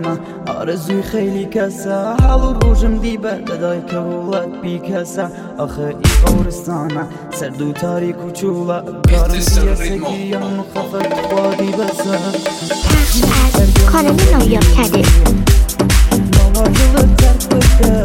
من آرزوی خیلی کسا حال و روژم دیبه دادای که ولد بی کسا آخه ای قورستانه سرد و تاریک و چولا کارم دیه سگیریم و خفت خوادی بسا پخش از کانال نایاب کده بابا دلت ترک بده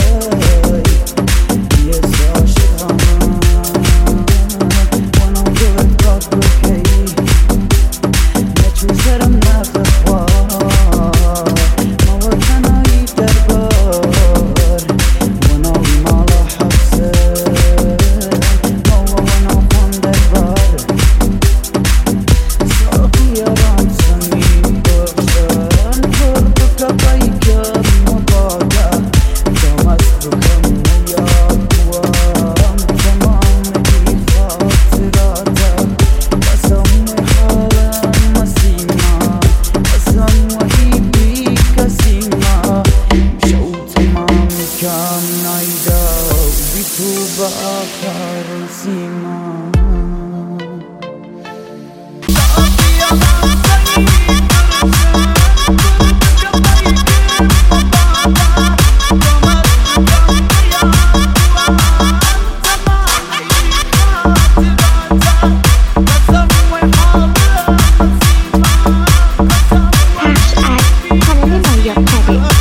بآخر سیما پخش از کانال نایاب کده